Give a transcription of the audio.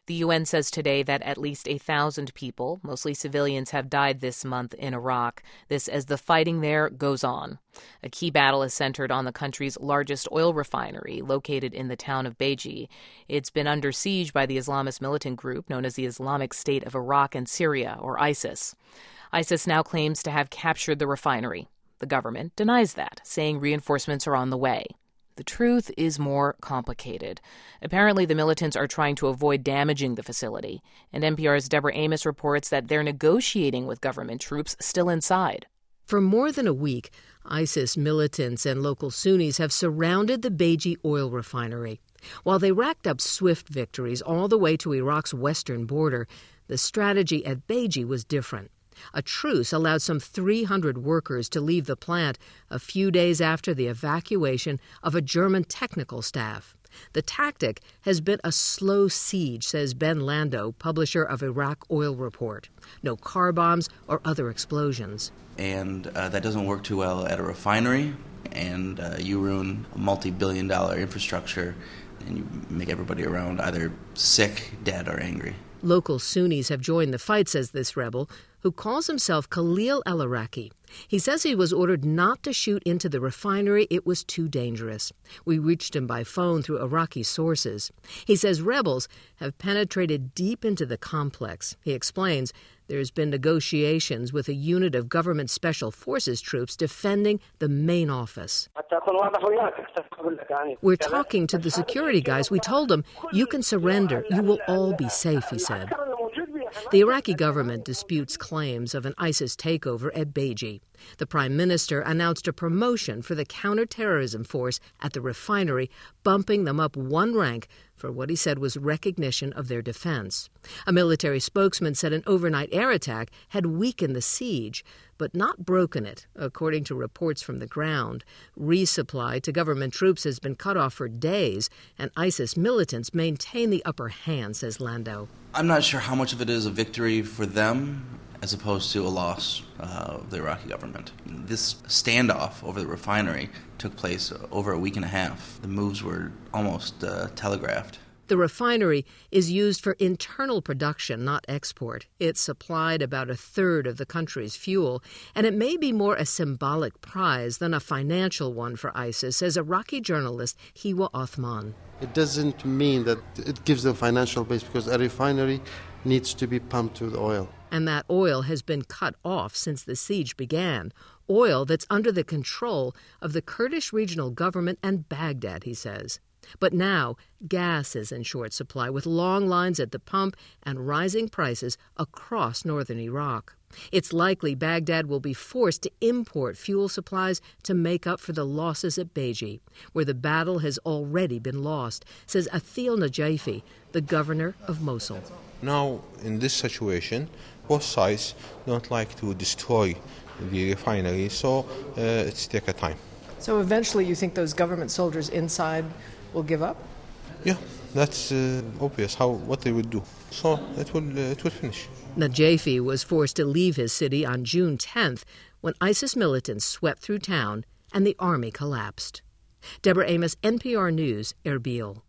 The UN says today that at least 1,000 people, mostly civilians, have died this month in Iraq. This as the fighting there goes on. A key battle is centered on the country's largest oil refinery, located in the town of Beji. It's been under siege by the Islamist militant group known as the Islamic State of Iraq and Syria, or ISIS. ISIS now claims to have captured the refinery. The government denies that, saying reinforcements are on the way. The truth is more complicated. Apparently, the militants are trying to avoid damaging the facility, and NPR's Deborah Amos reports that they're negotiating with government troops still inside. For more than a week, ISIS militants and local Sunnis have surrounded the Beji oil refinery. While they racked up swift victories all the way to Iraq's western border, the strategy at Beji was different. A truce allowed some 300 workers to leave the plant a few days after the evacuation of a German technical staff. The tactic has been a slow siege, says Ben Lando, publisher of Iraq Oil Report. No car bombs or other explosions. And that doesn't work too well at a refinery, and you ruin a multi-billion-dollar infrastructure, and you make everybody around either sick, dead, or angry. Local Sunnis have joined the fight, says this rebel, who calls himself Khalil al-Iraqi. He says he was ordered not to shoot into the refinery. It was too dangerous. We reached him by phone through Iraqi sources. He says rebels have penetrated deep into the complex. He explains there's been negotiations with a unit of government special forces troops defending the main office. We're talking to the security guys. We told them, you can surrender. You will all be safe, he said. The Iraqi government disputes claims of an ISIS takeover at Beji. The prime minister announced a promotion for the counterterrorism force at the refinery, bumping them up one rank for what he said was recognition of their defense. A military spokesman said an overnight air attack had weakened the siege, but not broken it, according to reports from the ground. Resupply to government troops has been cut off for days, and ISIS militants maintain the upper hand, says Lando. I'm not sure how much of it is a victory for them as opposed to a loss of the Iraqi government. This standoff over the refinery took place over a week and a half. The moves were almost telegraphed. The refinery is used for internal production, not export. It supplied about a third of the country's fuel, and it may be more a symbolic prize than a financial one for ISIS, says Iraqi journalist Hiwa Othman. It doesn't mean that it gives them financial base because a refinery needs to be pumped with oil. And that oil has been cut off since the siege began. Oil that's under the control of the Kurdish regional government and Baghdad, he says. But now, gas is in short supply with long lines at the pump and rising prices across northern Iraq. It's likely Baghdad will be forced to import fuel supplies to make up for the losses at Beji, where the battle has already been lost, says Athil Najafi, the governor of Mosul. Now, in this situation, both sides don't like to destroy the refinery, so it's take a time. So eventually you think those government soldiers inside will give up? Yeah, that's obvious what they would do. So it will finish. Najafi was forced to leave his city on June 10th when ISIS militants swept through town and the army collapsed. Deborah Amos, NPR News, Erbil.